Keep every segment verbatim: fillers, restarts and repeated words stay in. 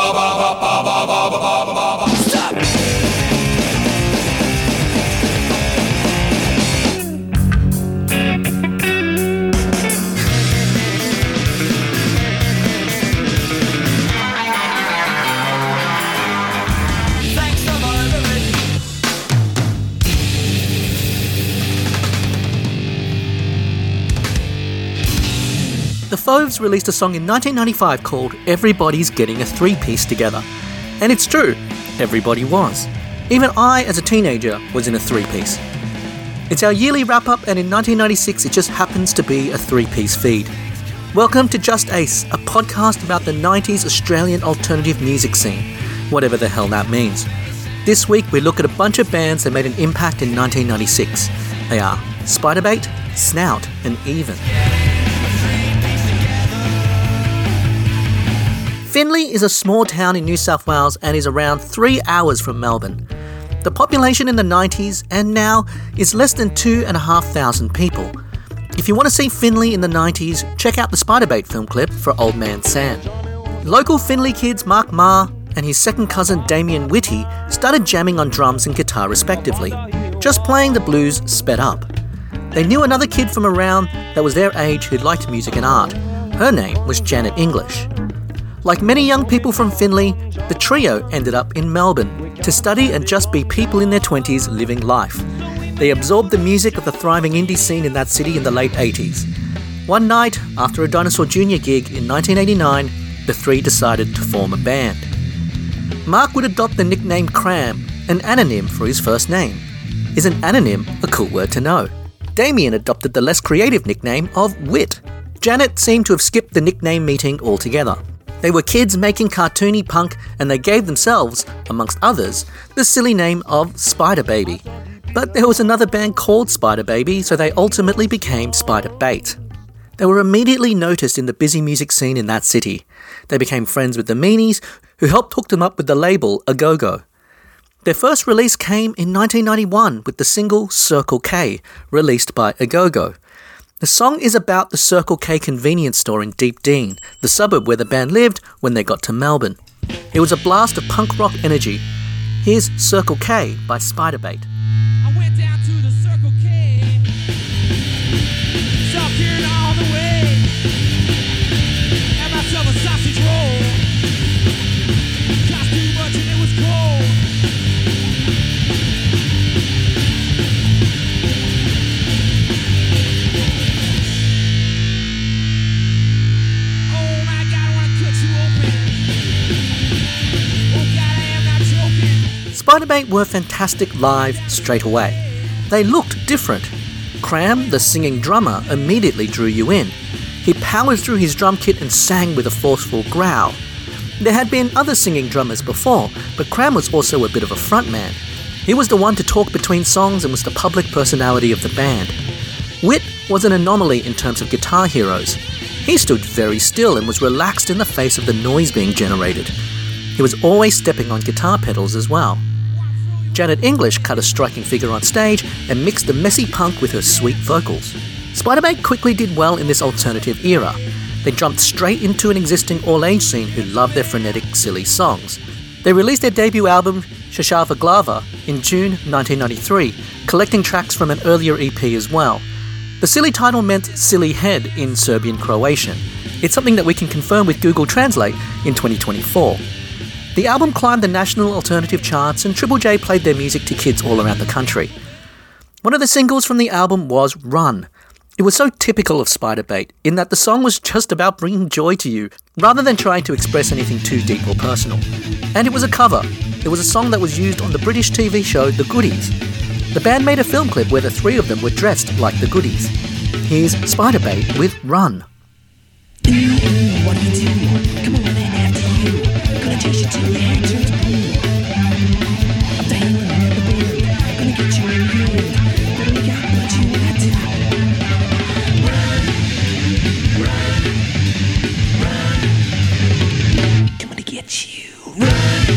The Fauves released a song in nineteen ninety-five called Everybody's Getting a Three-Piece Together. And it's true, everybody was. Even I, as a teenager, was in a three-piece. It's our yearly wrap-up, and in nineteen ninety-six it just happens to be a three-piece feed. Welcome to Just Ace, a podcast about the nineties Australian alternative music scene, whatever the hell that means. This week we look at a bunch of bands that made an impact in nineteen ninety-six. They are Spiderbait, Snout, and Even. Finley is a small town in New South Wales and is around three hours from Melbourne. The population in the nineties and now is less than two and a half thousand people. If you want to see Finley in the nineties, check out the Spiderbait film clip for Old Man Sam. Local Finley kids Mark Marr and his second cousin Damien Whitty started jamming on drums and guitar respectively, just playing the blues sped up. They knew another kid from around that was their age who liked music and art. Her name was Janet English. Like many young people from Finley, the trio ended up in Melbourne to study and just be people in their twenties living life. They absorbed the music of the thriving indie scene in that city in the late eighties. One night, after a Dinosaur Junior gig in nineteen eighty-nine, the three decided to form a band. Mark would adopt the nickname Cram, an anonym for his first name. Is an anonym a cool word to know? Damien adopted the less creative nickname of Wit. Janet seemed to have skipped the nickname meeting altogether. They were kids making cartoony punk, and they gave themselves, amongst others, the silly name of Spider Baby. But there was another band called Spider Baby, so they ultimately became Spiderbait. They were immediately noticed in the busy music scene in that city. They became friends with the Meanies, who helped hook them up with the label A Go-Go. Their first release came in nineteen ninety-one with the single Circle K, released by A Go-Go. The song is about the Circle K convenience store in Deep Dean, the suburb where the band lived when they got to Melbourne. It was a blast of punk rock energy. Here's Circle K by Spiderbait. I went down to the Circle K, talking all the way, had myself a sausage roll, cost too much and it was cold. Spiderbait were fantastic live straight away. They looked different. Cram, the singing drummer, immediately drew you in. He powered through his drum kit and sang with a forceful growl. There had been other singing drummers before, but Cram was also a bit of a frontman. He was the one to talk between songs and was the public personality of the band. Wit was an anomaly in terms of guitar heroes. He stood very still and was relaxed in the face of the noise being generated. He was always stepping on guitar pedals as well. Janet English cut a striking figure on stage and mixed the messy punk with her sweet vocals. Spiderbait quickly did well in this alternative era. They jumped straight into an existing all-age scene who loved their frenetic, silly songs. They released their debut album, Shashava Glava, in June nineteen ninety-three, collecting tracks from an earlier E P as well. The silly title meant Silly Head in Serbian Croatian. It's something that we can confirm with Google Translate in twenty twenty-four. The album climbed the national alternative charts and Triple J played their music to kids all around the country. One of the singles from the album was Run. It was so typical of Spiderbait in that the song was just about bringing joy to you, rather than trying to express anything too deep or personal. And it was a cover. It was a song that was used on the British T V show The Goodies. The band made a film clip where the three of them were dressed like the Goodies. Here's Spiderbait with Run. Ooh, ooh, what do you do? Come on, man, after you. Gonna chase you till your head turns blue. I'm the hell of the band. Gonna get you in here. Better look out what you got to. Run, run, run. Coming to get you. Run,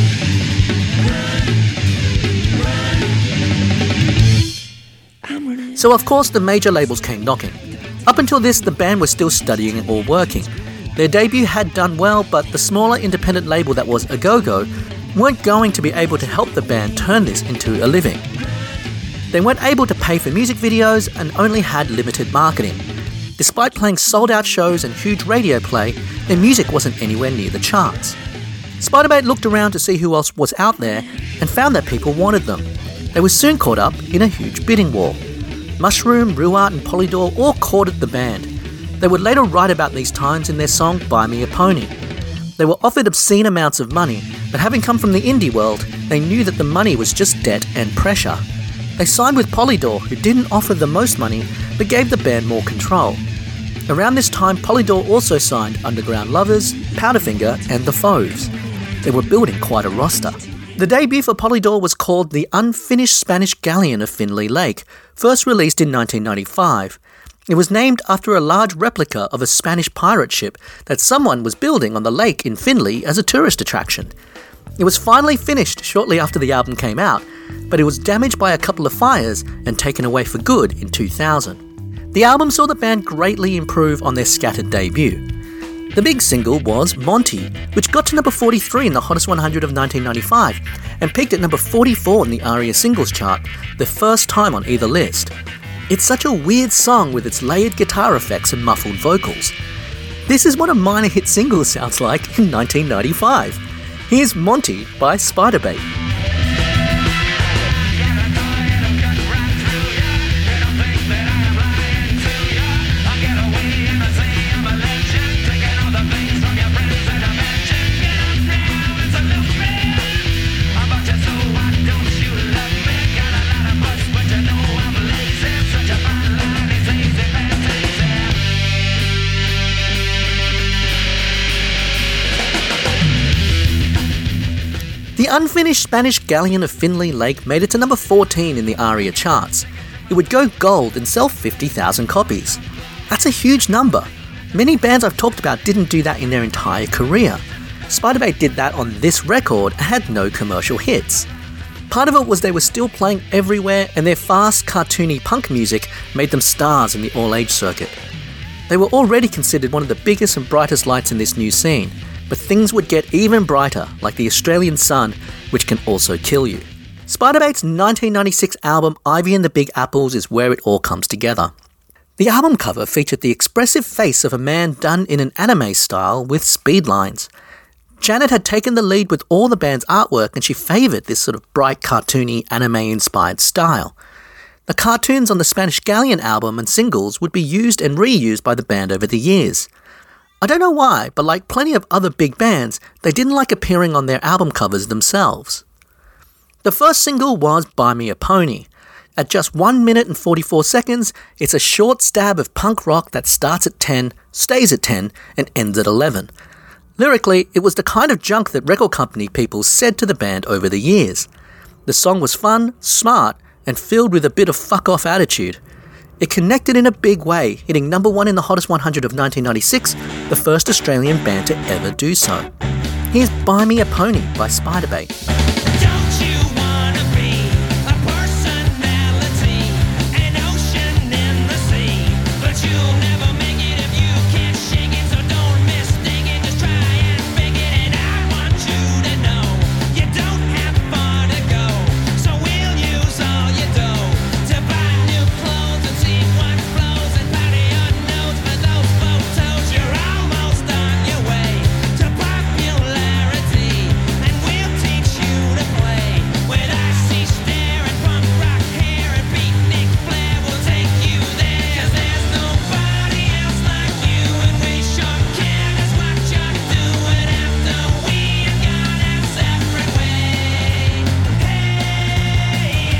run, run. I'm running. So of course the major labels came knocking. Up until this, the band was still studying or working. Their debut had done well, but the smaller independent label that was Agogo weren't going to be able to help the band turn this into a living. They weren't able to pay for music videos and only had limited marketing. Despite playing sold-out shows and huge radio play, their music wasn't anywhere near the charts. Spiderbait looked around to see who else was out there and found that people wanted them. They were soon caught up in a huge bidding war. Mushroom, Ruart and Polydor all courted the band. They would later write about these times in their song Buy Me a Pony. They were offered obscene amounts of money, but having come from the indie world, they knew that the money was just debt and pressure. They signed with Polydor, who didn't offer the most money, but gave the band more control. Around this time, Polydor also signed Underground Lovers, Powderfinger and The Fauves. They were building quite a roster. The debut for Polydor was called The Unfinished Spanish Galleon of Finlay Lake, first released in nineteen ninety-five. It was named after a large replica of a Spanish pirate ship that someone was building on the lake in Finlay as a tourist attraction. It was finally finished shortly after the album came out, but it was damaged by a couple of fires and taken away for good in two thousand. The album saw the band greatly improve on their Scattered debut. The big single was Monty, which got to number forty-three in the Hottest one hundred of nineteen ninety-five and peaked at number forty-four in the ARIA Singles Chart, the first time on either list. It's such a weird song with its layered guitar effects and muffled vocals. This is what a minor hit single sounds like in nineteen ninety-five. Here's Monty by Spiderbait. The Unfinished Spanish Galleon of Finlay Lake made it to number fourteen in the ARIA charts. It would go gold and sell fifty thousand copies. That's a huge number. Many bands I've talked about didn't do that in their entire career. Spiderbait did that on this record and had no commercial hits. Part of it was they were still playing everywhere, and their fast, cartoony punk music made them stars in the all-age circuit. They were already considered one of the biggest and brightest lights in this new scene, but things would get even brighter, like the Australian sun, which can also kill you. Spiderbait's nineteen ninety-six album Ivy and the Big Apples is where it all comes together. The album cover featured the expressive face of a man done in an anime style with speed lines. Janet had taken the lead with all the band's artwork, and she favoured this sort of bright, cartoony, anime-inspired style. The cartoons on the Spanish Galleon album and singles would be used and reused by the band over the years. I don't know why, but like plenty of other big bands, they didn't like appearing on their album covers themselves. The first single was Buy Me a Pony. At just one minute and forty-four seconds, it's a short stab of punk rock that starts at ten, stays at ten, and ends at eleven. Lyrically, it was the kind of junk that record company people said to the band over the years. The song was fun, smart, and filled with a bit of fuck-off attitude. It connected in a big way, hitting number one in the Hottest one hundred of nineteen ninety-six, the first Australian band to ever do so. Here's Buy Me a Pony by Spiderbait. Don't you wanna be a personality, an ocean in the sea? But you'll never make it if you can't shake it, so don't mistake it, just try and make it. And I want you to know you don't have far to go, so we'll use all your dough to buy new clothes and see what flows and powder your nose for those photos. You're almost on your way to popularity, and we'll teach you to play with icy stare and punk rock hair, and beatnik flair will take you there. 'Cause there's nobody else like you, and we sure care just what you're doing after we are gone our separate ways. Hey,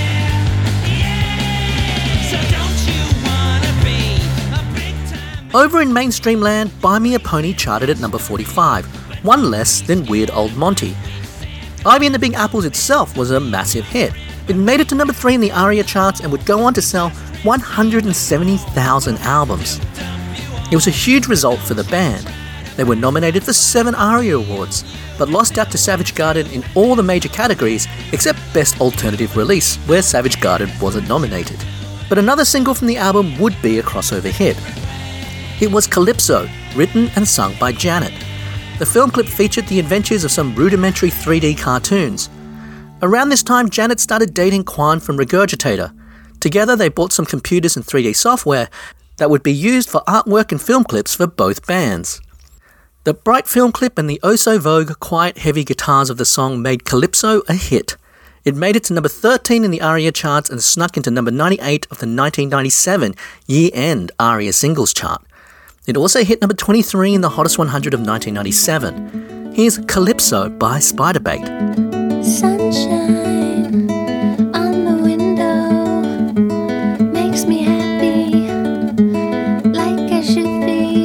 yeah, yeah. So don't you wanna be a big time? Over in mainstream land, Buy Me a Pony charted at number forty-five, one less than Weird Old Monty. Ivy and the Big Apples itself was a massive hit. It made it to number three in the ARIA charts and would go on to sell one hundred seventy thousand albums. It was a huge result for the band. They were nominated for seven ARIA awards, but lost out to Savage Garden in all the major categories except Best Alternative Release, where Savage Garden wasn't nominated. But another single from the album would be a crossover hit. It was Calypso, written and sung by Janet. The film clip featured the adventures of some rudimentary three D cartoons. Around this time, Janet started dating Quan from Regurgitator. Together, they bought some computers and three D software that would be used for artwork and film clips for both bands. The bright film clip and the oh-so-vogue, quiet, heavy guitars of the song made Calypso a hit. It made it to number thirteen in the ARIA charts and snuck into number ninety-eight of the nineteen ninety-seven year-end ARIA singles chart. It also hit number twenty-three in the Hottest one hundred of nineteen ninety-seven. Here's Calypso by Spiderbait. Sunshine on the window makes me happy, like I should be.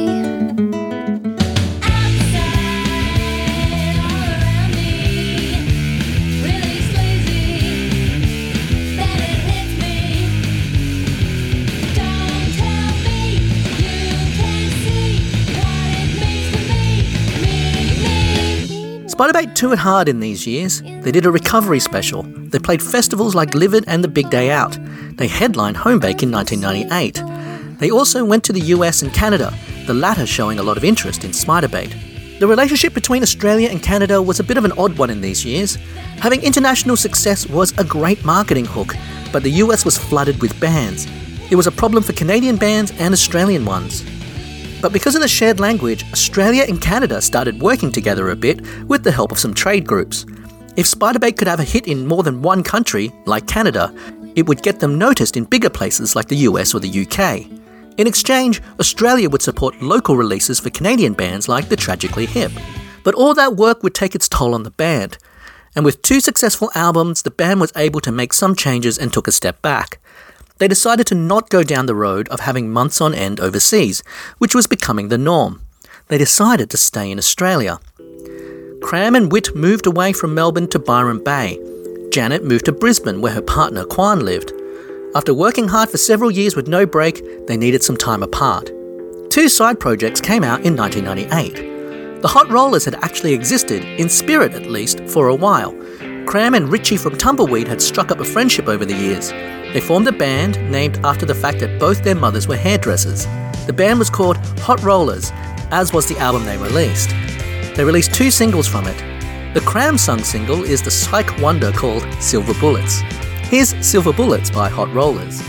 Outside, all around me, really sleazy, that it hits me. Don't tell me you can't see what it means to me, me, me. Spiderbait toured hard in these years. They did a recovery special. They played festivals like Livid and The Big Day Out. They headlined Homebake in nineteen ninety-eight. They also went to the U S and Canada, the latter showing a lot of interest in Spiderbait. The relationship between Australia and Canada was a bit of an odd one in these years. Having international success was a great marketing hook, but the U S was flooded with bands. It was a problem for Canadian bands and Australian ones. But because of the shared language, Australia and Canada started working together a bit with the help of some trade groups. If Spiderbait could have a hit in more than one country, like Canada, it would get them noticed in bigger places like the U S or the U K. In exchange, Australia would support local releases for Canadian bands like the Tragically Hip. But all that work would take its toll on the band. And with two successful albums, the band was able to make some changes and took a step back. They decided to not go down the road of having months on end overseas, which was becoming the norm. They decided to stay in Australia. Cram and Whit moved away from Melbourne to Byron Bay. Janet moved to Brisbane, where her partner Quan lived. After working hard for several years with no break, they needed some time apart. Two side projects came out in nineteen ninety-eight. The Hot Rollers had actually existed, in spirit at least, for a while. Cram and Richie from Tumbleweed had struck up a friendship over the years. They formed a band named after the fact that both their mothers were hairdressers. The band was called Hot Rollers, as was the album they released. They released two singles from it. The Cram sung single is the psych wonder called Silver Bullets. Here's Silver Bullets by Hot Rollers.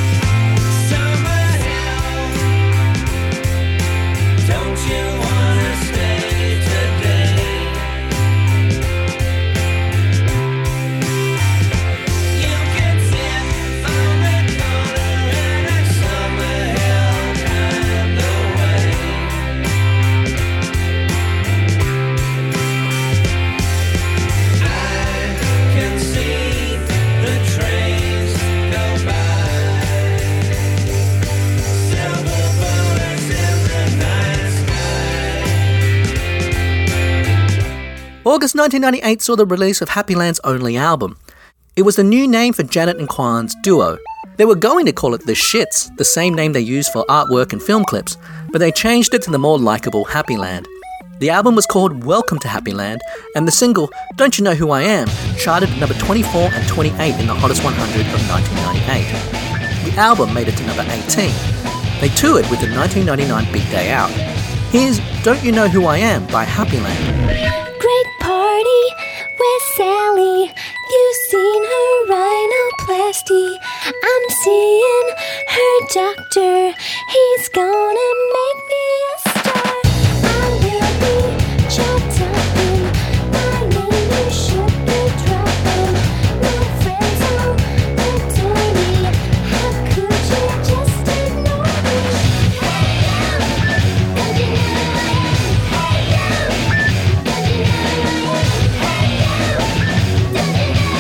August nineteen ninety-eight saw the release of Happyland's only album. It was the new name for Janet and Quan's duo. They were going to call it The Shits, the same name they used for artwork and film clips, but they changed it to the more likeable Happyland. The album was called Welcome to Happyland, and the single, Don't You Know Who I Am, charted at number twenty-four and twenty-eight in the Hottest one hundred of nineteen ninety-eight. The album made it to number eighteen. They toured with the nineteen ninety-nine Big Day Out. Here's Don't You Know Who I Am by Happyland. Great party with Sally. You've seen her rhinoplasty. I'm seeing her doctor. He's gonna make me a star. I will be chopped up in my name. You should be dropping. My friends all adore me. How could you just ignore me? Hey you, don't you know who I am? Hey you, don't you know who I am? Hey you, don't you know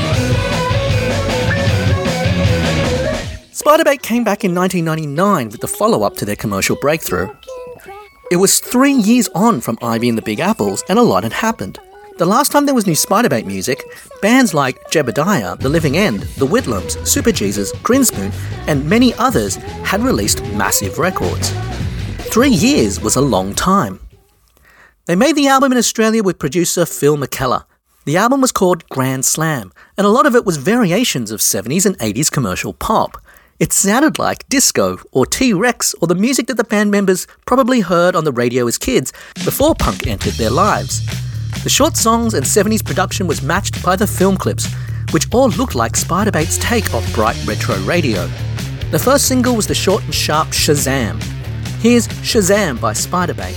who I am? Spiderbait came back in nineteen ninety-nine with the follow-up to their commercial breakthrough. It was three years on from Ivy and the Big Apples, and a lot had happened. The last time there was new Spiderbait music, bands like Jebediah, The Living End, The Whitlams, Super Jesus, Grinspoon, and many others had released massive records. Three years was a long time. They made the album in Australia with producer Phil McKellar. The album was called Grand Slam, and a lot of it was variations of seventies and eighties commercial pop. It sounded like disco or T-Rex or the music that the band members probably heard on the radio as kids before punk entered their lives. The short songs and seventies production was matched by the film clips, which all looked like Spiderbait's take on bright retro radio. The first single was the short and sharp Shazam. Here's Shazam by Spiderbait.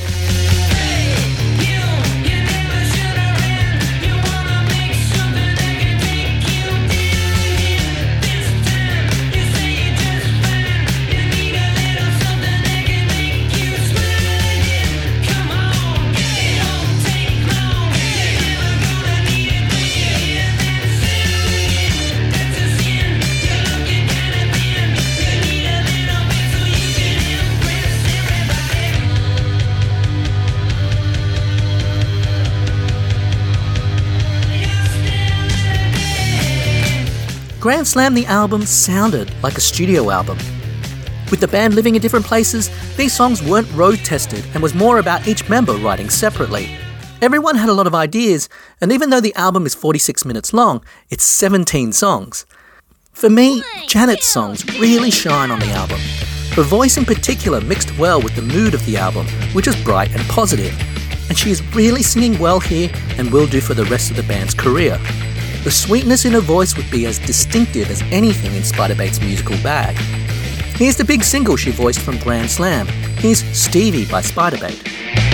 Grand Slam, the album, sounded like a studio album. With the band living in different places, these songs weren't road tested and was more about each member writing separately. Everyone had a lot of ideas, and even though the album is forty-six minutes long, it's seventeen songs. For me, Janet's songs really shine on the album. Her voice in particular mixed well with the mood of the album, which is bright and positive, and she is really singing well here and will do for the rest of the band's career. The sweetness in her voice would be as distinctive as anything in Spiderbait's musical bag. Here's the big single she voiced from Grand Slam. Here's Stevie by Spiderbait.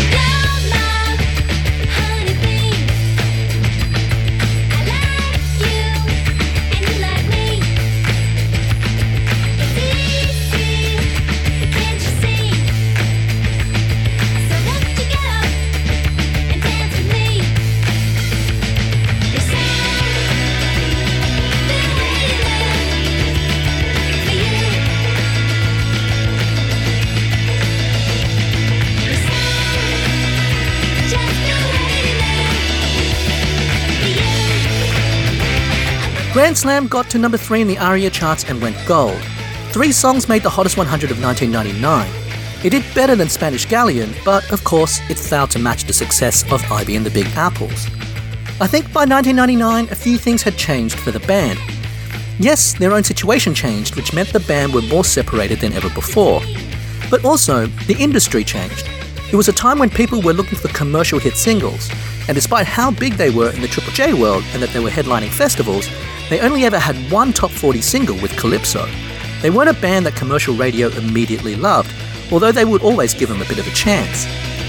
Grand Slam got to number three in the ARIA charts and went gold. Three songs made the hottest one hundred of nineteen ninety-nine. It did better than Spanish Galleon, but of course it failed to match the success of Ivy and the Big Apples. I think by nineteen ninety-nine a few things had changed for the band. Yes, their own situation changed, which meant the band were more separated than ever before. But also, the industry changed. It was a time when people were looking for commercial hit singles, and despite how big they were in the Triple J world and that they were headlining festivals, they only ever had one top forty single with Calypso. They weren't a band that commercial radio immediately loved, although they would always give them a bit of a chance.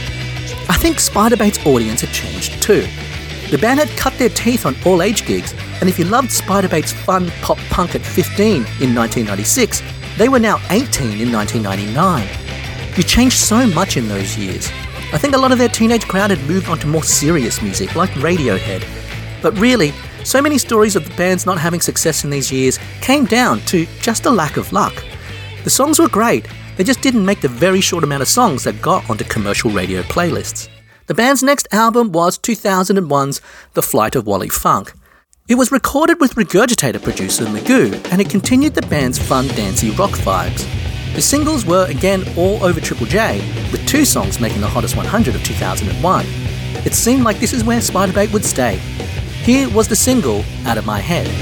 I think Spiderbait's audience had changed too. The band had cut their teeth on all-age gigs, and if you loved Spiderbait's fun pop punk at fifteen in nineteen ninety-six, they were now eighteen in nineteen ninety-nine. You changed so much in those years. I think a lot of their teenage crowd had moved on to more serious music, like Radiohead. But really, so many stories of the bands not having success in these years came down to just a lack of luck. The songs were great, they just didn't make the very short amount of songs that got onto commercial radio playlists. The band's next album was two thousand one's The Flight of Wally Funk. It was recorded with Regurgitator producer Magoo, and it continued the band's fun, dancey rock vibes. The singles were again all over Triple J, with two songs making the hottest one hundred of two thousand one. It seemed like this is where Spiderbait would stay. Here was the single, Out of My Head.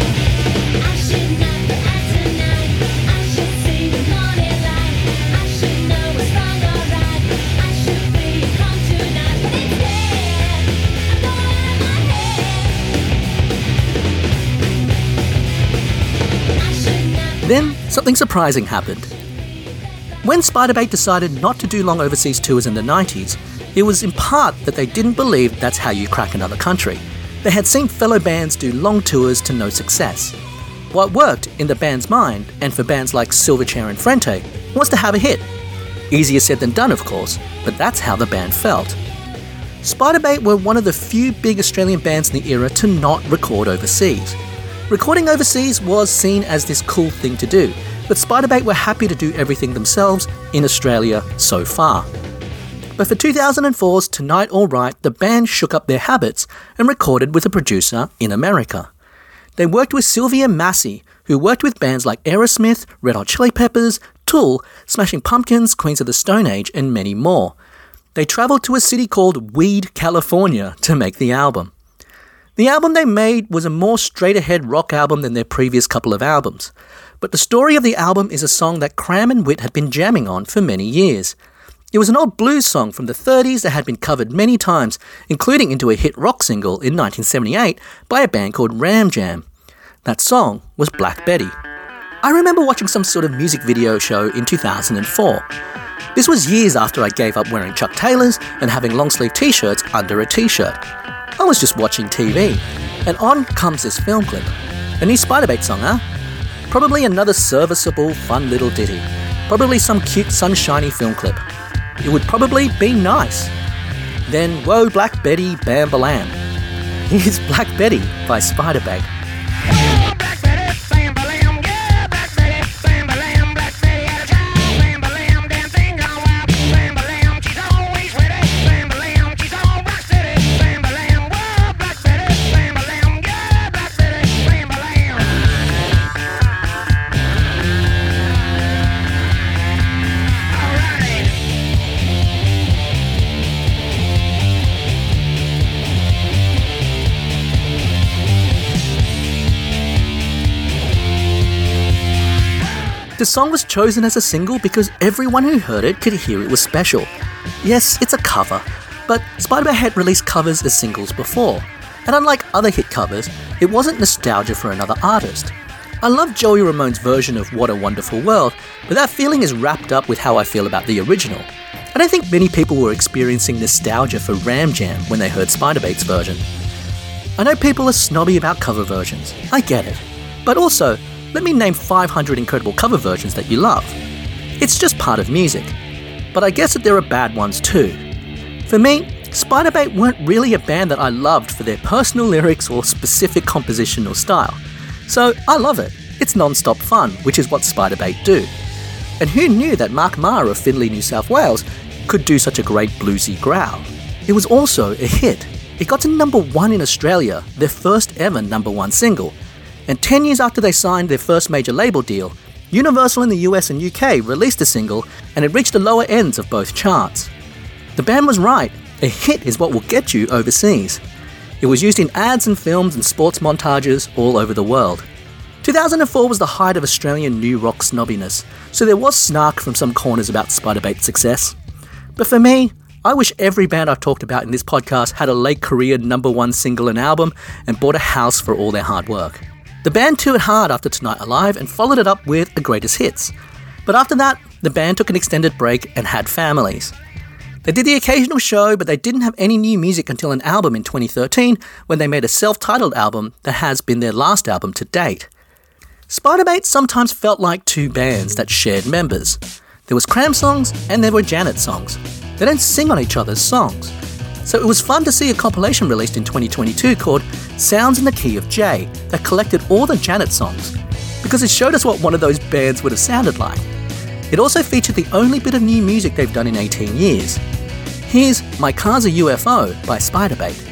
Then, something surprising happened. When Spiderbait decided not to do long overseas tours in the nineties, it was in part that they didn't believe that's how you crack another country. They had seen fellow bands do long tours to no success. What worked in the band's mind, and for bands like Silverchair and Frente, was to have a hit. Easier said than done, of course, but that's how the band felt. Spiderbait were one of the few big Australian bands in the era to not record overseas. Recording overseas was seen as this cool thing to do, but Spiderbait were happy to do everything themselves in Australia so far. But for two thousand four's Tonight Alright, the band shook up their habits and recorded with a producer in America. They worked with Sylvia Massey, who worked with bands like Aerosmith, Red Hot Chili Peppers, Tool, Smashing Pumpkins, Queens of the Stone Age, and many more. They travelled to a city called Weed, California to make the album. The album they made was a more straight-ahead rock album than their previous couple of albums. but the story of the album is a song that Cram and Whit had been jamming on for many years. It was an old blues song from the thirties that had been covered many times, including into a hit rock single in nineteen seventy-eight by a band called Ram Jam. That song was Black Betty. I remember watching some sort of music video show in two thousand four. This was years after I gave up wearing Chuck Taylors and having long-sleeve t-shirts under a t-shirt. I was just watching T V, and on comes this film clip. A new Spiderbait song, huh? Probably another serviceable, fun little ditty. Probably some cute, sunshiny film clip. It would probably be nice. Then, whoa, Black Betty, bam, balam. Here's Black Betty by Spiderbait. The song was chosen as a single because everyone who heard it could hear it was special. Yes, it's a cover, but Spiderbait had released covers as singles before, and unlike other hit covers, it wasn't nostalgia for another artist. I love Joey Ramone's version of What a Wonderful World, but that feeling is wrapped up with how I feel about the original. I don't think many people were experiencing nostalgia for Ram Jam when they heard Spiderbait's version. I know people are snobby about cover versions, I get it, but also, let me name five hundred incredible cover versions that you love. It's just part of music. But I guess that there are bad ones too. For me, Spiderbait weren't really a band that I loved for their personal lyrics or specific composition or style. So I love it. It's non-stop fun, which is what Spiderbait do. And who knew that Mark Marr of Findlay, New South Wales could do such a great bluesy growl? It was also a hit. It got to number one in Australia, their first ever number one single. And ten years after they signed their first major label deal, Universal in the U S and U K released a single, and it reached the lower ends of both charts. The band was right, a hit is what will get you overseas. It was used in ads and films and sports montages all over the world. two thousand four was the height of Australian new rock snobbiness, so there was snark from some corners about Spiderbait's success. But for me, I wish every band I've talked about in this podcast had a late career number one single and album and bought a house for all their hard work. The band toured hard after Tonight Alive and followed it up with the greatest hits. But after that, the band took an extended break and had families. They did the occasional show, but they didn't have any new music until an album in twenty thirteen when they made a self-titled album that has been their last album to date. Spiderbait sometimes felt like two bands that shared members. There was Cram songs and there were Janet songs. They don't sing on each other's songs. So it was fun to see a compilation released in twenty twenty-two called Sounds in the Key of J that collected all the Janet songs, because it showed us what one of those bands would have sounded like. It also featured the only bit of new music they've done in eighteen years. Here's My Car's a U F O by Spiderbait.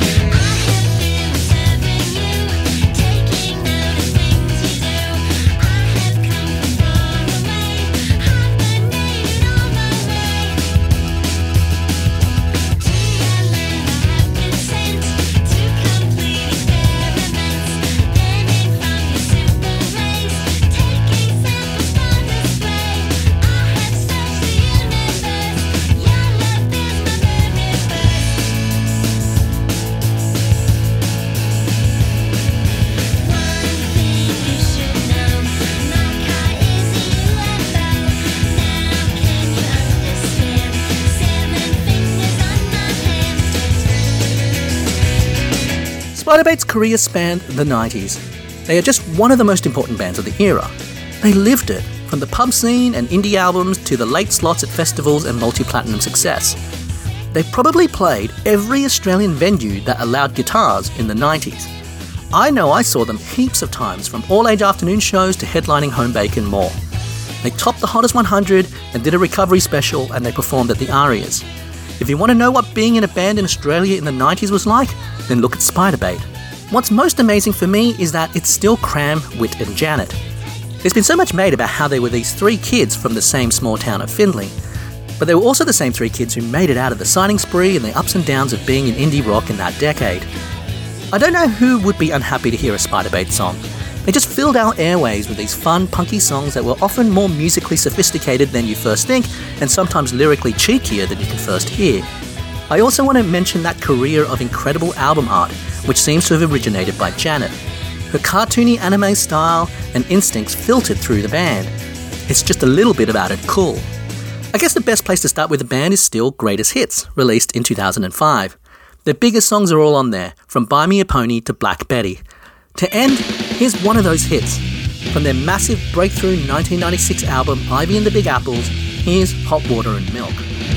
Spiderbait's career spanned the nineties. They are just one of the most important bands of the era. They lived it, from the pub scene and indie albums to the late slots at festivals and multi-platinum success. They probably played every Australian venue that allowed guitars in the nineties. I know I saw them heaps of times, from all-age afternoon shows to headlining Homebake and more. They topped the Hottest one hundred and did a recovery special, and they performed at the Arias. If you want to know what being in a band in Australia in the nineties was like, then look at Spiderbait. What's most amazing for me is that it's still Cram, Whit and Janet. There's been so much made about how they were these three kids from the same small town of Findlay, but they were also the same three kids who made it out of the signing spree and the ups and downs of being in indie rock in that decade. I don't know who would be unhappy to hear a Spiderbait song, They just filled our airways with these fun, punky songs that were often more musically sophisticated than you first think, and sometimes lyrically cheekier than you can first hear. I also want to mention that career of incredible album art, which seems to have originated by Janet. Her cartoony anime style and instincts filtered through the band. It's just a little bit about it cool. I guess the best place to start with the band is still Greatest Hits, released in two thousand five. Their biggest songs are all on there, from Buy Me a Pony to Black Betty. To end, here's one of those hits. From their massive breakthrough nineteen ninety-six album Ivy and the Big Apples, here's Hot Water and Milk.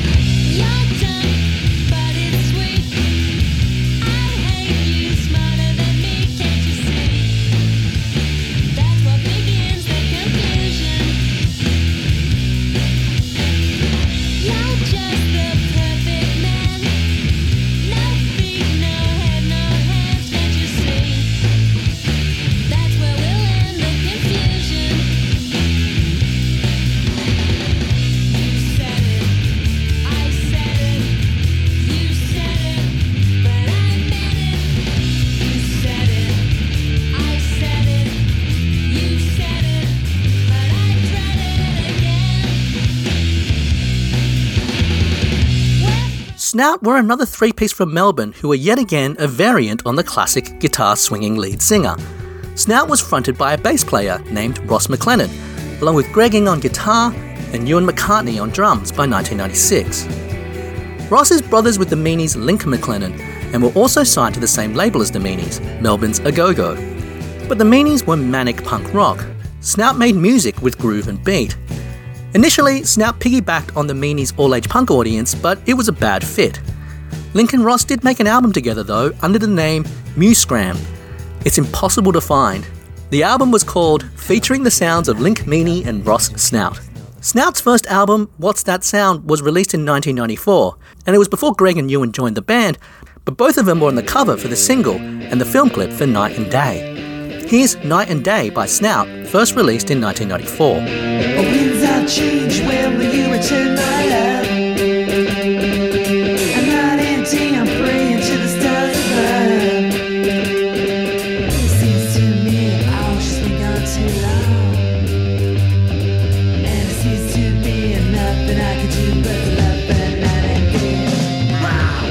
Snout were another three-piece from Melbourne who were yet again a variant on the classic guitar-swinging lead singer. Snout was fronted by a bass player named Ross McLennan, along with Greg Ing on guitar and Ewan McCartney on drums by nineteen ninety-six. Ross is brothers with the Meanies' Lincoln McLennan and were also signed to the same label as the Meanies, Melbourne's Agogo. But the Meanies were manic punk rock. Snout made music with groove and beat. Initially, Snout piggybacked on the Meanies' all-age punk audience, but it was a bad fit. Link and Ross did make an album together though, under the name Muscram. It's impossible to find. The album was called Featuring the Sounds of Link Meanie and Ross Snout. Snout's first album, What's That Sound, was released in nineteen ninety-four, and it was before Greg and Ewan joined the band, but both of them were on the cover for the single and the film clip for Night and Day. Here's Night and Day by Snout, first released in nineteen ninety-four. Winds have changed, when will you return my love? I'm not empty, I'm praying to the stars above. It seems to me I've just been gone too long, and it seems to be nothing I can do but to love that night and day. Wow.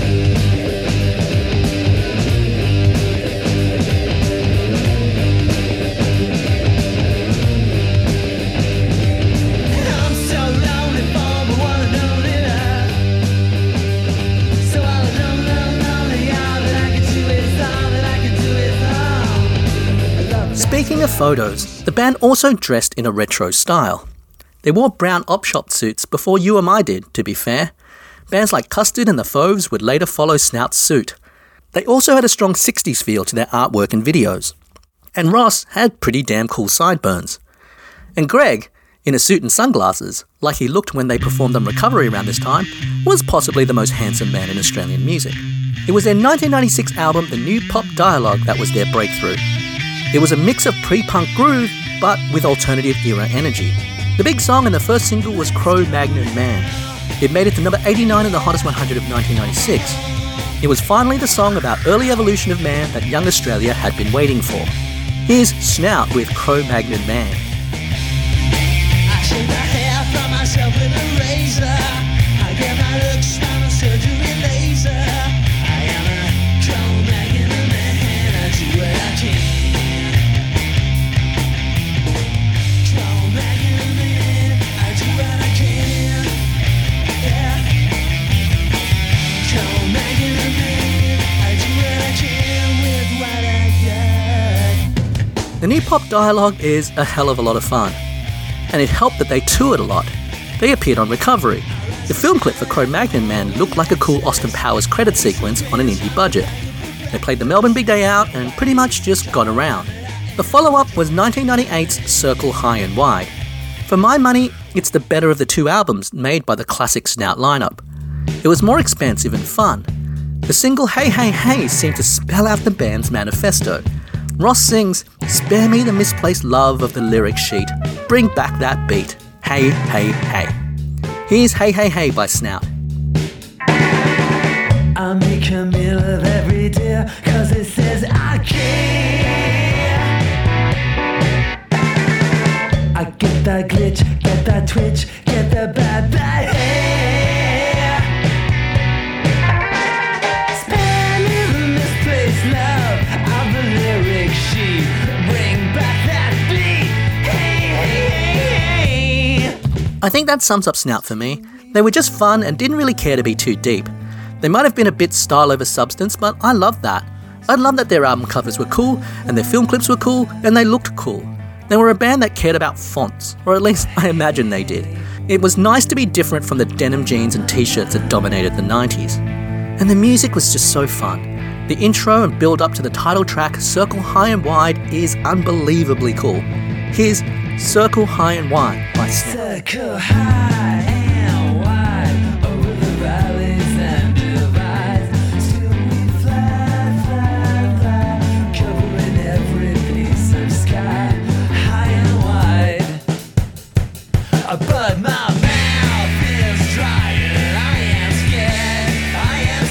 I'm so lonely for the one and only love. So all alone, alone, lonely, all that I can do is all that I can do is all. I love Speaking of photos, the band also dressed in a retro style. They wore brown op-shop suits before You Am I did, to be fair. Bands like Custard and the Fauves would later follow Snout's suit. They also had a strong sixties feel to their artwork and videos. And Ross had pretty damn cool sideburns. And Greg, in a suit and sunglasses, like he looked when they performed on Recovery around this time, was possibly the most handsome man in Australian music. It was their nineteen ninety-six album The New Pop Dialogue that was their breakthrough. It was a mix of pre-punk groove, but with alternative era energy. The big song and the first single was Cro-Magnon Man. It made it to number eighty-nine in the Hottest one hundred of nineteen ninety-six. It was finally the song about early evolution of man that young Australia had been waiting for. Here's Snout with Cro-Magnon Man. I shave my hair from myself with a razor. I get my looks from a surgery laser. I am a Cro-Magnon man. I do what I can. Cro-Magnon man. I do what I can. Yeah. Cro-Magnon man. I do what I can with what I got. The New Pop Dialogue is a hell of a lot of fun. And it helped that they toured a lot. They appeared on Recovery. The film clip for Cro-Magnon Man looked like a cool Austin Powers credit sequence on an indie budget. They played the Melbourne Big Day Out and pretty much just got around. The follow-up was nineteen ninety-eight's Circle High and Wide. For my money, it's the better of the two albums made by the classic Snout lineup. It was more expansive and fun. The single Hey Hey Hey seemed to spell out the band's manifesto. Ross sings, "Spare me the misplaced love of the lyric sheet. Bring back that beat. Hey, hey, hey." Here's Hey Hey Hey by Snout. I make a meal of every day, cause it says I care. glitch, get that twitch, get the bad, bad hair. Spamming misplaced love of the lyric sheet. Bring back that beat. Hey, hey, hey, hey. I think that sums up Snout for me. They were just fun and didn't really care to be too deep. They might have been a bit style over substance, but I loved that. I loved that their album covers were cool, and their film clips were cool, and they looked cool. They were a band that cared about fonts, or at least I imagine they did. It was nice to be different from the denim jeans and t-shirts that dominated the nineties. And the music was just so fun. The intro and build up to the title track, Circle High and Wide, is unbelievably cool. Here's Circle High and Wide by Snout. Circle high and wide over the valleys and divides. Still we fly, fly, fly, covering every piece of sky, high and wide. Uh, But my mouth is dry and I am scared. I am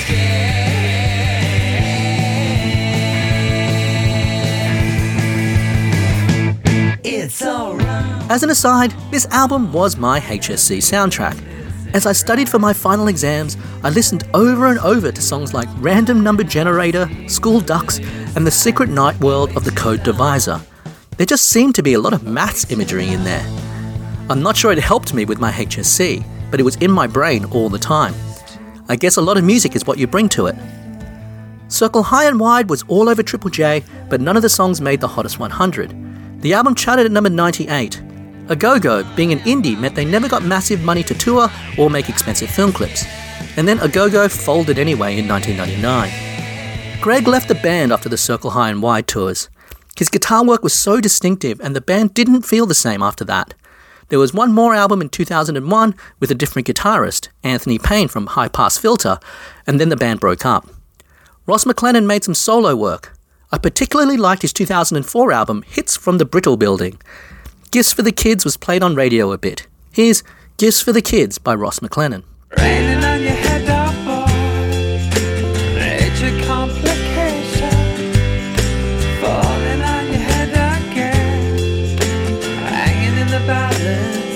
scared. It's alright. As an aside, this album was my H S C soundtrack. As I studied for my final exams, I listened over and over to songs like Random Number Generator, School Ducks, and The Secret Night World of the Code Divisor. There just seemed to be a lot of maths imagery in there. I'm not sure it helped me with my H S C, but it was in my brain all the time. I guess a lot of music is what you bring to it. Circle High and Wide was all over Triple J, but none of the songs made the Hottest one hundred. The album charted at number ninety-eight. A Go-Go being an indie meant they never got massive money to tour or make expensive film clips. And then A Go-Go folded anyway in nineteen ninety-nine. Greg left the band after the Circle High and Wide tours. His guitar work was so distinctive and the band didn't feel the same after that. There was one more album in two thousand one with a different guitarist, Anthony Payne from High Pass Filter, and then the band broke up. Ross McLennan made some solo work. I particularly liked his two thousand four album, Hits from the Brittle Building. Gifts for the Kids was played on radio a bit. Here's Gifts for the Kids by Ross McLennan. Raining on your head, oh boy. It's a complication. Falling on your head again. Hanging in the balance.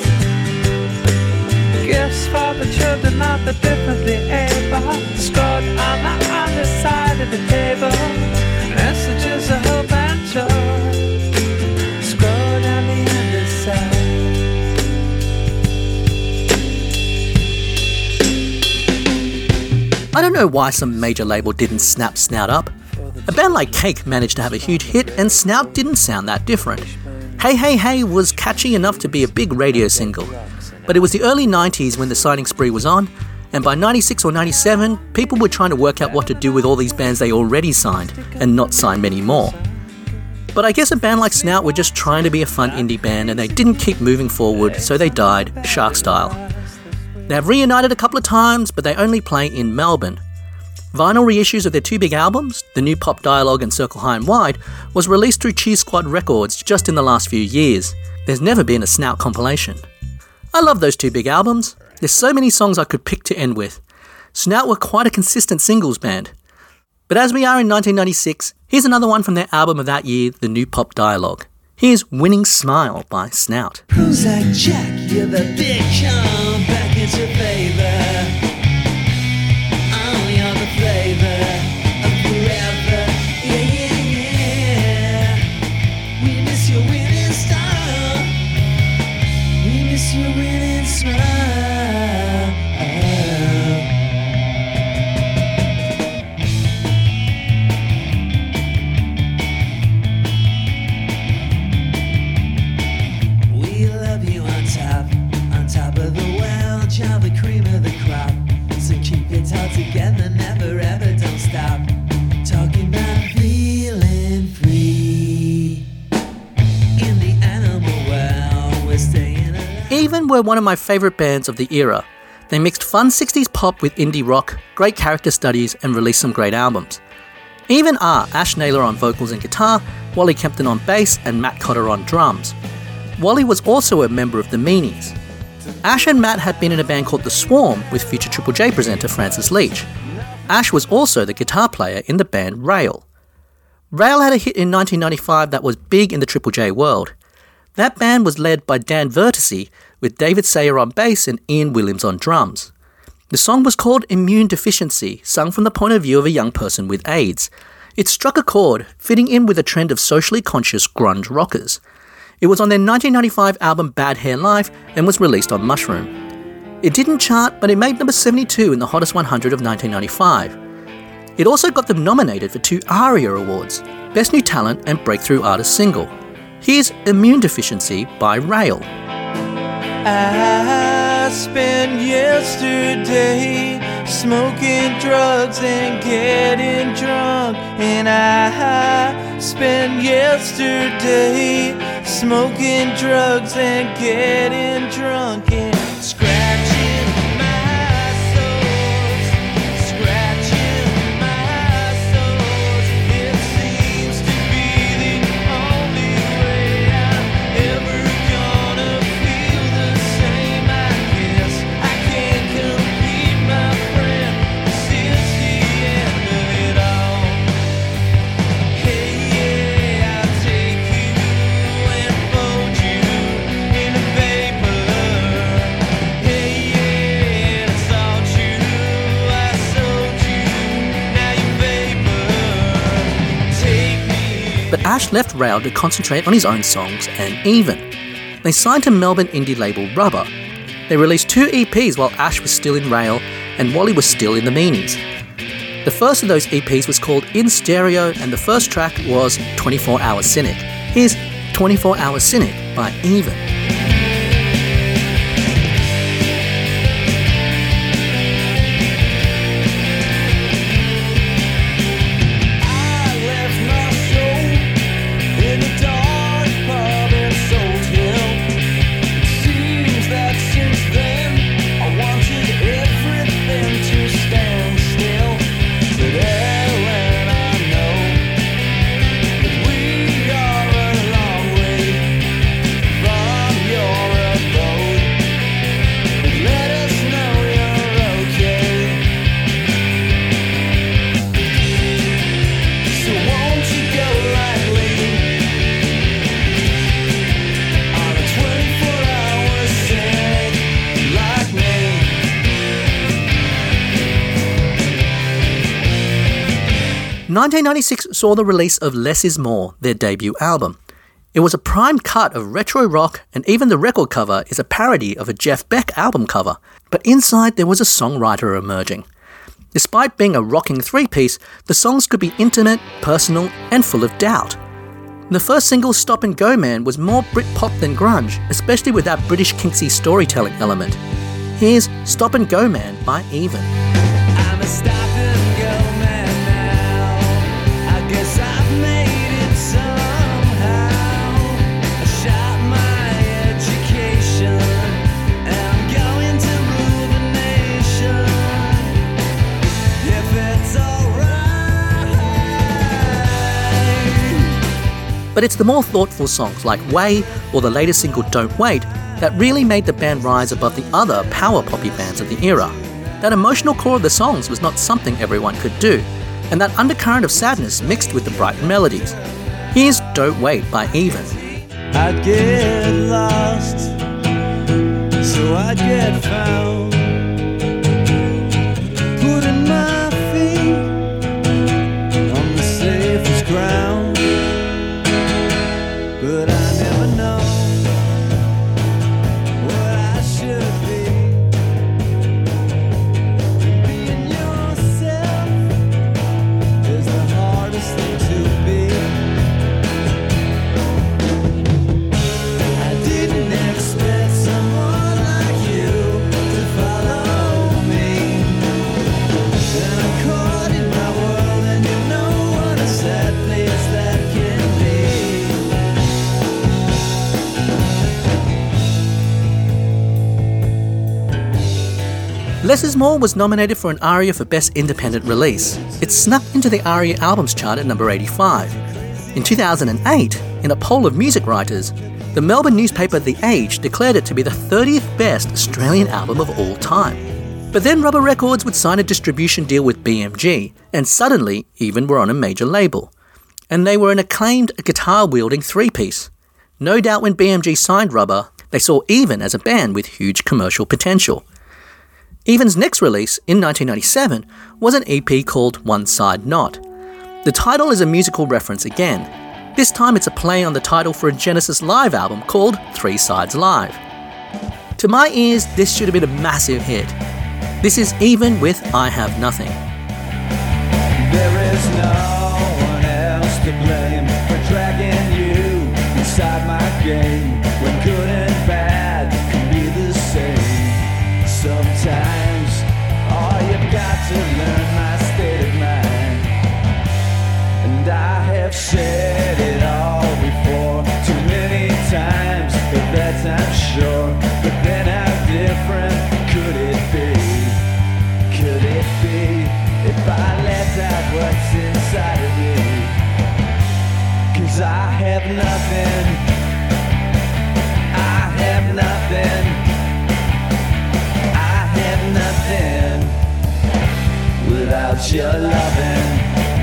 Gifts for the children of the differently able. Scored on the other side of the table. Messages of hope and joy. Scored on the underside. I don't know why some major label didn't snap Snout up. A band like Cake managed to have a huge hit and Snout didn't sound that different. Hey Hey Hey was catchy enough to be a big radio single. But it was the early nineties when the signing spree was on, and by ninety-six or ninety-seven, people were trying to work out what to do with all these bands they already signed and not sign many more. But I guess a band like Snout were just trying to be a fun indie band and they didn't keep moving forward, so they died, shark style. They have reunited a couple of times, but they only play in Melbourne. Vinyl reissues of their two big albums, The New Pop Dialogue and Circle High and Wide, was released through Cheese Squad Records just in the last few years. There's never been a Snout compilation. I love those two big albums. There's so many songs I could pick to end with. Snout were quite a consistent singles band. But as we are in nineteen ninety-six, here's another one from their album of that year, The New Pop Dialogue. Here's Winning Smile by Snout. Prozac Jack, you're the big come back into favor. Oh, you're the flavor of forever. Yeah, yeah, yeah. We miss your winning style. We miss your winning smile. We love you on top, on top of the world. You're the cream of the crop. So keep it all together, never ever don't stop. Talking about feeling free. In the animal world, we're staying alive. Even were one of my favourite bands of the era. They mixed fun sixties pop with indie rock, great character studies, and released some great albums. Even are Ash Naylor on vocals and guitar, Wally Kempton on bass, and Matt Cotter on drums. Wally was also a member of the Meanies. Ash and Matt had been in a band called The Swarm with future Triple J presenter Francis Leach. Ash was also the guitar player in the band Rail. Rail had a hit in nineteen ninety-five that was big in the Triple J world. That band was led by Dan Vertessy, with David Sayer on bass and Ian Williams on drums. The song was called Immune Deficiency, sung from the point of view of a young person with AIDS. It struck a chord, fitting in with a trend of socially conscious grunge rockers. It was on their nineteen ninety-five album Bad Hair Life and was released on Mushroom. It didn't chart, but it made number seventy-two in the Hottest one hundred of nineteen ninety-five. It also got them nominated for two ARIA Awards, Best New Talent and Breakthrough Artist Single. Here's Immune Deficiency by Rail. I spent yesterday smoking drugs and getting drunk, and I spent yesterday smoking drugs and getting drunk and scratching my soles, scratching my soles. It seems to be the only way I'm ever gonna feel the same. I guess I can't compete, my friend. This is the end of it all. Hey, yeah, I'll take you and fold you in a paper. Hey, yeah, it's all true. I sold you, now you vapor. Take me. But Ash left Rail to concentrate on his own songs and Even. They signed to Melbourne indie label Rubber. They released two E Ps while Ash was still in Rail and Wally was still in the Meanies. The first of those E Ps was called In Stereo and the first track was twenty-four hour Cynic. Here's twenty-four hour Cynic by Even. I left my soul in a dark pub in Salt Hill. It seems that since then I wanted everything to stand still. But Ellen, I know that we are a long way from your abode. But let us know you're okay. So won't you go lightly on a twenty-four hour cynic like me? nineteen ninety-six saw the release of Less Is More, their debut album. It was a prime cut of retro rock, and even the record cover is a parody of a Jeff Beck album cover. But inside there was a songwriter emerging. Despite being a rocking three-piece, the songs could be intimate, personal, and full of doubt. The first single, Stop and Go Man, was more Britpop than grunge, especially with that British Kinksy storytelling element. Here's Stop and Go Man by Even. I'm a stop and go man now. I guess I've made it somehow. I shot my education and I'm going to rule the nation. If it's alright. But it's the more thoughtful songs like Way or the latest single Don't Wait that really made the band rise above the other power poppy bands of the era. That emotional core of the songs was not something everyone could do, and that undercurrent of sadness mixed with the bright melodies. Here's Don't Wait by Even. I'd get lost, so I'd get found. Putting my feet on the safest ground, but I never know what I should be. Being yourself is the hardest thing to be. I didn't expect someone like you to follow me. Then I'm caught in my world, and you know what a sad place that can be. Less Is More was nominated for an ARIA for Best Independent Release. It snuck into the ARIA Albums chart at number eighty-five. In two thousand eight, in a poll of music writers, the Melbourne newspaper The Age declared it to be the thirtieth best Australian album of all time. But then Rubber Records would sign a distribution deal with B M G, and suddenly Even were on a major label. And they were an acclaimed guitar-wielding three-piece. No doubt when B M G signed Rubber, they saw Even as a band with huge commercial potential. Even's next release, in nineteen ninety-seven, was an E P called One Side Not. The title is a musical reference again. This time it's a play on the title for a Genesis live album called Three Sides Live. To my ears, this should have been a massive hit. This is Even with I Have Nothing. There is no one else to blame for dragging you inside my game when good and bad can be the same. Sometimes all you've got to learn my state of mind, and I have said it all before too many times, but that's I'm sure. But then how different could it be? Could it be if I let out what's inside of me? 'Cause I have nothing, I have nothing, I have nothing without your loving.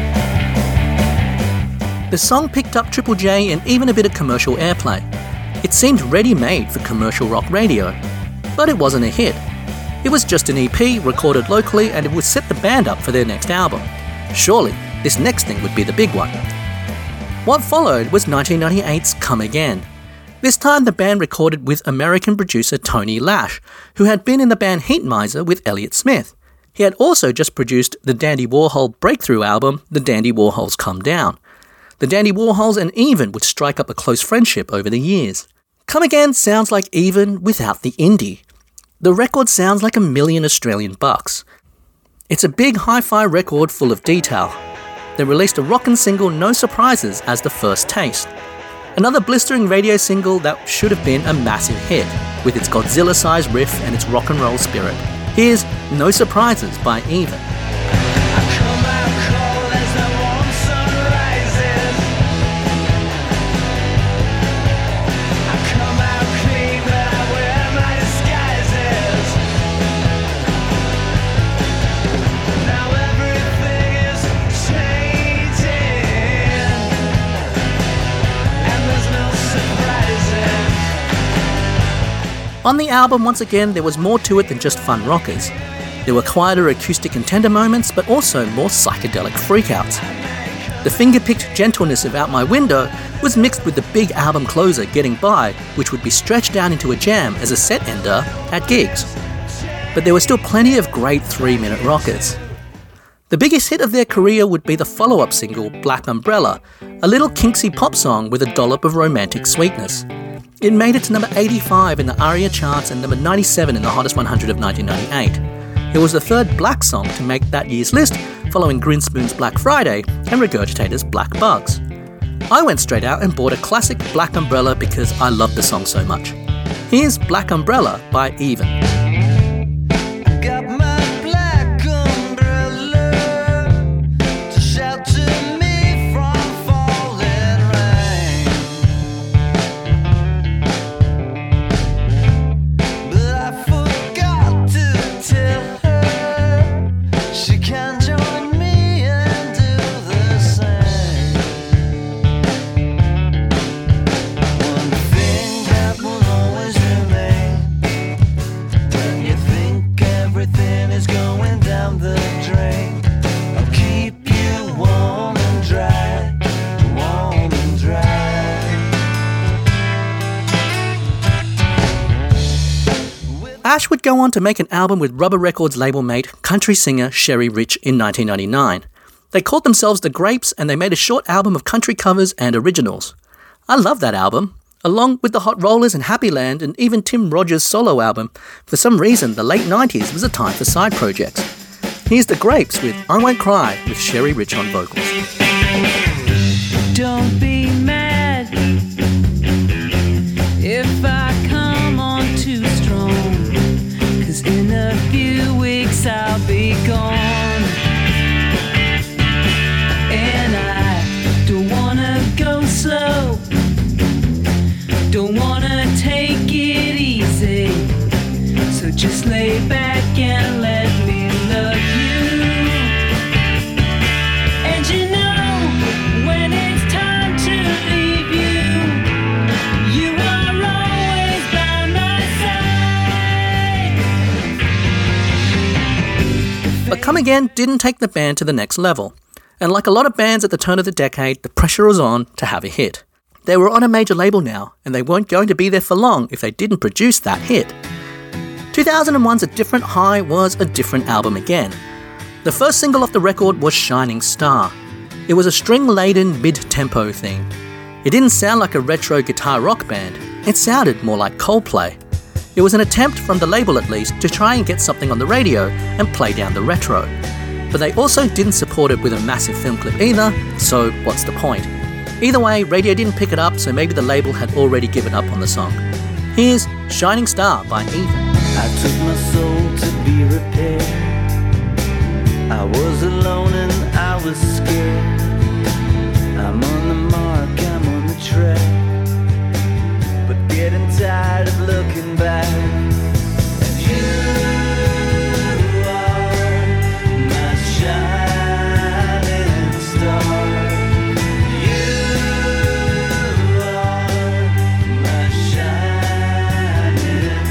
The song picked up Triple J and even a bit of commercial airplay. It seemed ready-made for commercial rock radio, but it wasn't a hit. It was just an E P recorded locally and it would set the band up for their next album. Surely, this next thing would be the big one. What followed was nineteen ninety-eight's Come Again. This time the band recorded with American producer Tony Lash, who had been in the band Heat Miser with Elliott Smith. He had also just produced the Dandy Warhol breakthrough album, The Dandy Warhols Come Down. The Dandy Warhols and Even would strike up a close friendship over the years. Come Again sounds like Even without the indie. The record sounds like a million Australian bucks. It's a big hi-fi record full of detail. They released a rockin' single No Surprises as the first taste. Another blistering radio single that should have been a massive hit, with its Godzilla-sized riff and its rock and roll spirit. Here's No Surprises by Even. On the album, once again, there was more to it than just fun rockers. There were quieter acoustic and tender moments, but also more psychedelic freakouts. The finger-picked gentleness of Out My Window was mixed with the big album closer, Getting By, which would be stretched down into a jam as a set ender at gigs. But there were still plenty of great three-minute rockers. The biggest hit of their career would be the follow-up single, Black Umbrella, a little kinksy pop song with a dollop of romantic sweetness. It made it to number eighty-five in the ARIA charts and number ninety-seven in the Hottest one hundred of nineteen ninety-eight. It was the third Black song to make that year's list, following Grinspoon's Black Friday and Regurgitator's Black Bugs. I went straight out and bought a classic Black Umbrella because I loved the song so much. Here's Black Umbrella by Even. Got my black umbrella to shelter me from falling rain, but I forgot to tell her she can join me and do the same. One thing that will always remain when you think everything is going down the drain, I'll keep you warm and dry, warm and dry. Ash would go on to make an album with Rubber Records label mate, country singer Sherry Rich in nineteen ninety-nine. They called themselves The Grapes and they made a short album of country covers and originals. I love that album. Along with the Hot Rollers and Happy Land and even Tim Rogers' solo album, for some reason the late nineties was a time for side projects. Here's The Grapes with I Won't Cry with Sherry Rich on vocals. Don't be mad if I come on too strong, 'cause in a few weeks I'll be gone. And I don't wanna go slow, don't wanna take it easy, so just lay back and let me love you. And you know Again didn't take the band to the next level. And like a lot of bands at the turn of the decade, the pressure was on to have a hit. They were on a major label now, and they weren't going to be there for long if they didn't produce that hit. two thousand one's A Different High was a different album again. The first single off the record was Shining Star. It was a string-laden mid-tempo thing. It didn't sound like a retro guitar rock band, it sounded more like Coldplay. It was an attempt, from the label at least, to try and get something on the radio and play down the retro. But they also didn't support it with a massive film clip either, so what's the point? Either way, radio didn't pick it up, so maybe the label had already given up on the song. Here's Shining Star by Even. I took my soul to be repaired. I was alone and I was scared. I'm on the mark, I'm on the track, but getting tired of looking back. And you are my shining star. You are my shining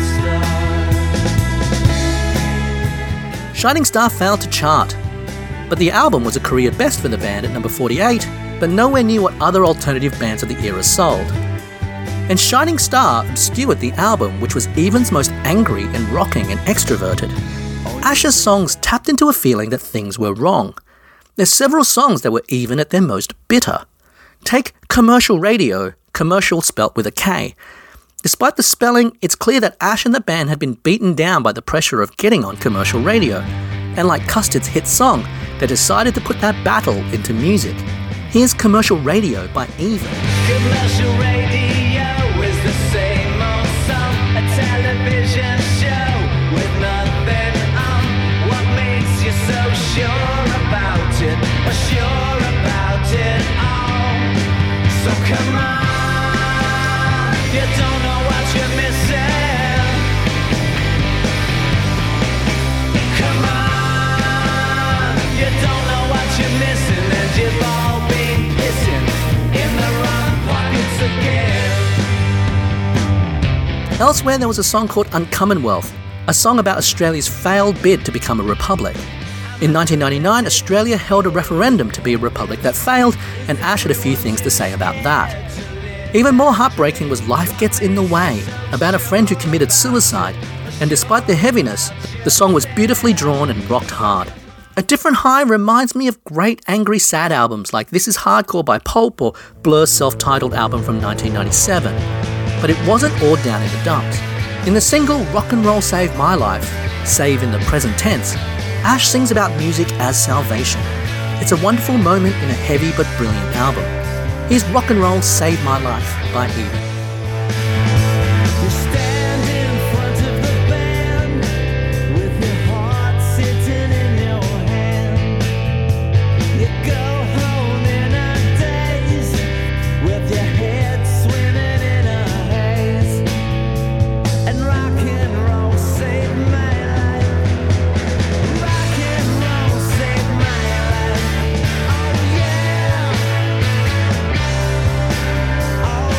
star. Shining Star failed to chart, but the album was a career best for the band at number forty-eight, but nowhere near what other alternative bands of the era sold. And Shining Star obscured the album, which was Even's most angry and rocking and extroverted. Ash's songs tapped into a feeling that things were wrong. There's several songs that were Even at their most bitter. Take Commercial Radio, commercial spelt with a K. Despite the spelling, it's clear that Ash and the band had been beaten down by the pressure of getting on commercial radio. And like Custard's hit song, they decided to put that battle into music. Here's Commercial Radio by Even. Commercial radio is the same old song, a television show with nothing on. What makes you so sure about it, or sure about it all? So come on, you don't know what you're missing. Come on, you don't know what you're missing, and you've all been pissing in the wrong pockets again. Elsewhere, there was a song called Uncommonwealth, a song about Australia's failed bid to become a republic. In nineteen ninety-nine, Australia held a referendum to be a republic that failed, and Ash had a few things to say about that. Even more heartbreaking was Life Gets in the Way, about a friend who committed suicide, and despite the heaviness, the song was beautifully drawn and rocked hard. A Different High reminds me of great angry sad albums like This Is Hardcore by Pulp or Blur's self-titled album from nineteen ninety-seven. But it wasn't all down in the dumps. In the single Rock and Roll Saved My Life, save in the present tense, Ash sings about music as salvation. It's a wonderful moment in a heavy but brilliant album. Here's Rock and Roll Saved My Life by Even. You stand in front of the band with your heart sitting in your hand. You go home in a daze with your head swimming in a haze. And rock and roll saved my life. Rock and roll saved my life. Oh yeah. Oh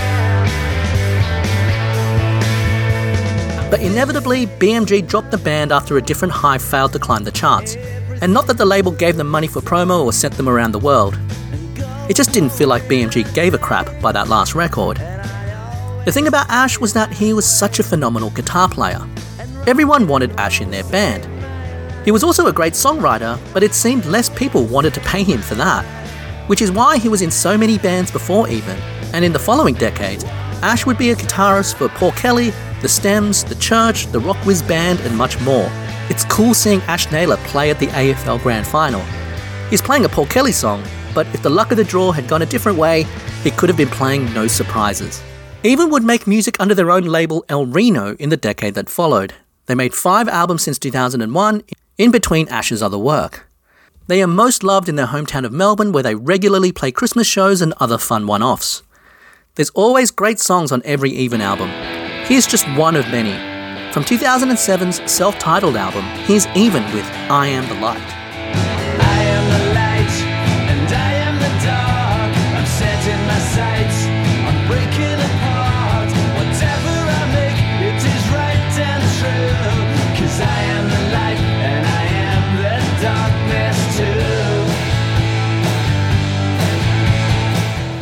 yeah. But inevitably, B M G dropped the band after A Different High failed to climb the charts. And not that the label gave them money for promo or sent them around the world. It just didn't feel like B M G gave a crap by that last record. The thing about Ash was that he was such a phenomenal guitar player. Everyone wanted Ash in their band. He was also a great songwriter, but it seemed less people wanted to pay him for that. Which is why he was in so many bands before Even, and in the following decades, Ash would be a guitarist for Paul Kelly, The Stems, The Church, The Rock Whiz Band, and much more. It's cool seeing Ash Naylor play at the A F L Grand Final. He's playing a Paul Kelly song, but if the luck of the draw had gone a different way, he could have been playing No Surprises. Even would make music under their own label El Reno in the decade that followed. They made five albums since two thousand one, in between Ash's other work. They are most loved in their hometown of Melbourne, where they regularly play Christmas shows and other fun one-offs. There's always great songs on every Even album. Here's just one of many. From two thousand seven's self-titled album, here's Even with I Am the Light. I am the light, and I am the dark. I'm setting my sights on breaking apart. Whatever I make, it is right and true. 'Cause I am the light, and I am the dark.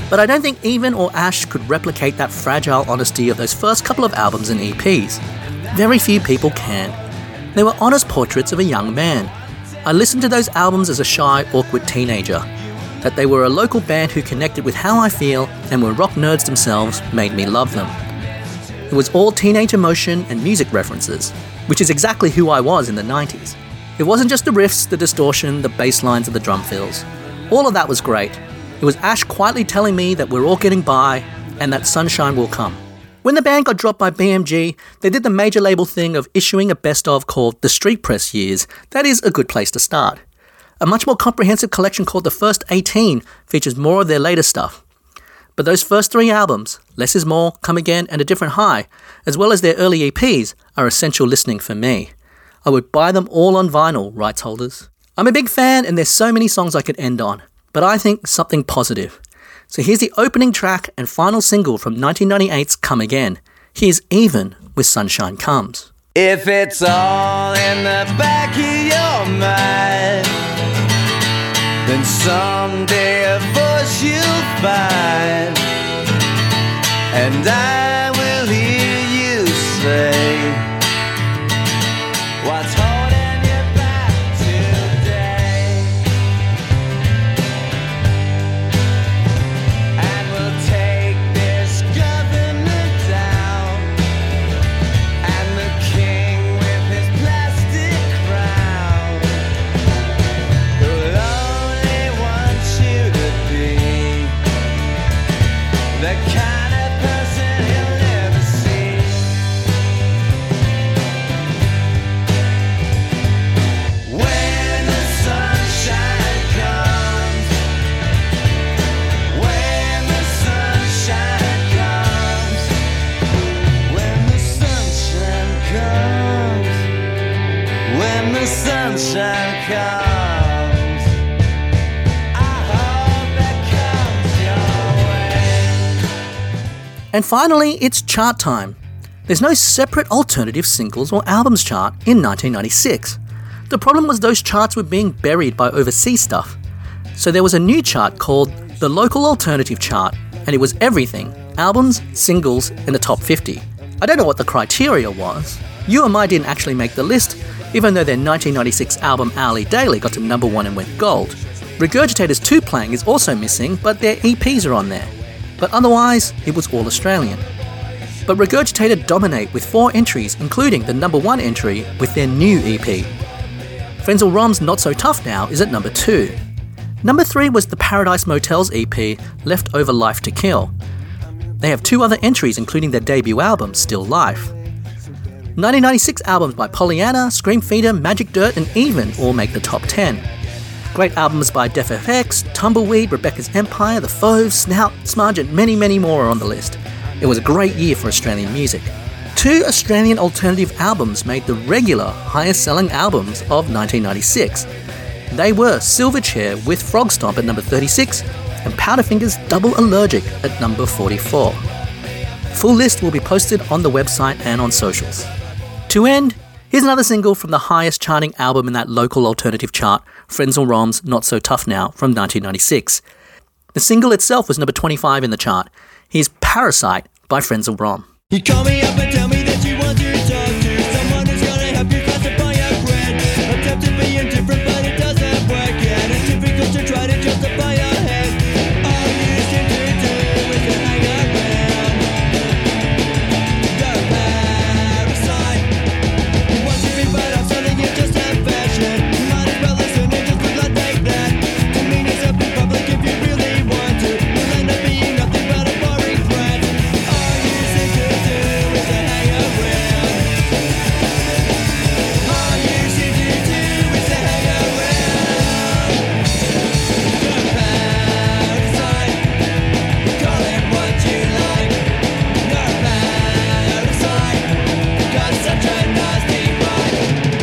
But I don't think Even or Ash could replicate that fragile honesty of those first couple of albums and E Ps. Very few people can. They were honest portraits of a young man. I listened to those albums as a shy, awkward teenager. That they were a local band who connected with how I feel and were rock nerds themselves made me love them. It was all teenage emotion and music references, which is exactly who I was in the nineties. It wasn't just the riffs, the distortion, the bass lines and the drum fills. All of that was great. It was Ash quietly telling me that we're all getting by and that sunshine will come. When the band got dropped by B M G, they did the major label thing of issuing a best-of called The Street Press Years. That is a good place to start. A much more comprehensive collection called The First eighteen features more of their later stuff. But those first three albums, Less Is More, Come Again and A Different High, as well as their early E Ps, are essential listening for me. I would buy them all on vinyl, rights holders. I'm a big fan and there's so many songs I could end on, but I think something positive. So here's the opening track and final single from nineteen ninety-eight's Come Again. Here's Even with Sunshine Comes. If it's all in the back of your mind, then someday a voice you'll find, and I will hear you say, what's holding you back today? And we'll take this government down, and the king with his plastic crown, who'll only want you to be the kind of person he'll never see. When the sunshine comes, when the sunshine comes, when the sunshine comes, when the sunshine comes, I hope it comes your way. And finally, it's chart time. There's no separate alternative singles or albums chart in nineteen ninety-six. The problem was those charts were being buried by overseas stuff. So there was a new chart called the Local Alternative Chart, and it was everything: albums, singles, and the top fifty. I don't know what the criteria was. You and I didn't actually make the list, even though their nineteen ninety-six album Hourly Daily got to number one and went gold. Regurgitator's two Playing is also missing, but their E Ps are on there. But otherwise, it was all Australian. But Regurgitator dominate with four entries, including the number one entry with their new E P. Frenzal Rhom's Not So Tough Now is at number two. Number three was the Paradise Motels E P, Left Over Life to Kill. They have two other entries, including their debut album, Still Life. nineteen ninety-six albums by Pollyanna, Scream Feeder, Magic Dirt, and Even all make the top ten. Great albums by Def F X, Tumbleweed, Rebecca's Empire, The Fauves, Snout, Smudge, and many, many more are on the list. It was a great year for Australian music. Two Australian alternative albums made the regular highest-selling albums of nineteen ninety-six. They were Silverchair with Frog Stomp at number thirty-six and Powderfinger's Double Allergic at number forty-four. Full list will be posted on the website and on socials. To end, here's another single from the highest charting album in that local alternative chart, Frenzal Rhom's Not So Tough Now from nineteen ninety-six. The single itself was number twenty-five in the chart. Here's Parasite by Frenzal Rhom. You call me up and tell me that you want to talk to someone who's gonna help you classify your friend. Attempt to be indifferent, but it doesn't work yet. It's difficult to try to justify your head. All you seem to do is to hang around. You're a parasite. You want to be right off something you just have fashion. You might as well listen and just not take that. To mean yourself in public if you really want to. You'll end up being nothing but a boring threat. All you seem to do is to hang around. All you seem to do is to hang around. You're a parasite. Call it what you like. You're a parasite. Got such a nasty bite.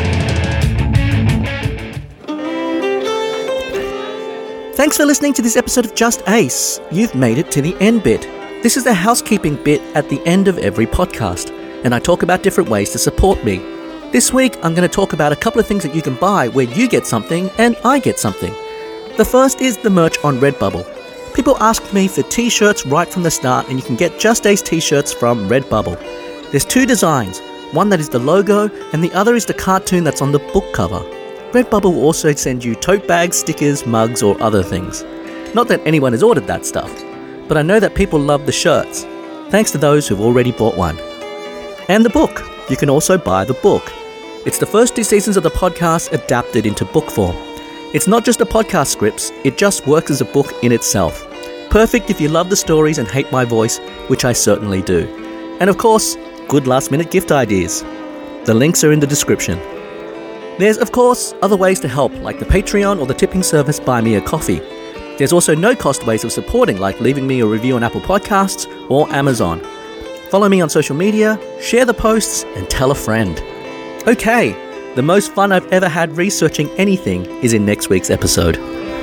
Thanks for listening to this episode of Just Ace. You've made it to the end bit. This is the housekeeping bit at the end of every podcast, and I talk about different ways to support me. This week, I'm going to talk about a couple of things that you can buy where you get something and I get something. The first is the merch on Redbubble. People asked me for t-shirts right from the start, and you can get Just Ace t-shirts from Redbubble. There's two designs, one that is the logo and the other is the cartoon that's on the book cover. Redbubble will also send you tote bags, stickers, mugs or other things. Not that anyone has ordered that stuff, but I know that people love the shirts, thanks to those who've already bought one. And the book. You can also buy the book. It's the first two seasons of the podcast adapted into book form. It's not just a podcast scripts, it just works as a book in itself. Perfect if you love the stories and hate my voice, which I certainly do. And of course, good last minute gift ideas. The links are in the description. There's of course other ways to help, like the Patreon or the tipping service Buy Me a Coffee. There's also no cost ways of supporting, like leaving me a review on Apple Podcasts or Amazon. Follow me on social media, share the posts, and tell a friend. Okay, the most fun I've ever had researching anything is in next week's episode.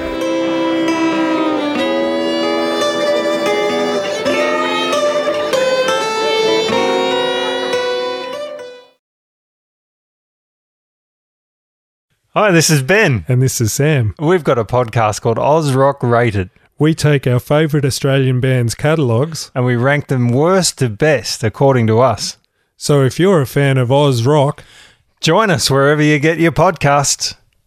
Hi, this is Ben. And this is Sam. We've got a podcast called Oz Rock Rated, We take our favourite Australian bands' catalogues, and we rank them worst to best according to us. so if you're a fan of Oz Rock, Join us wherever you get your podcasts.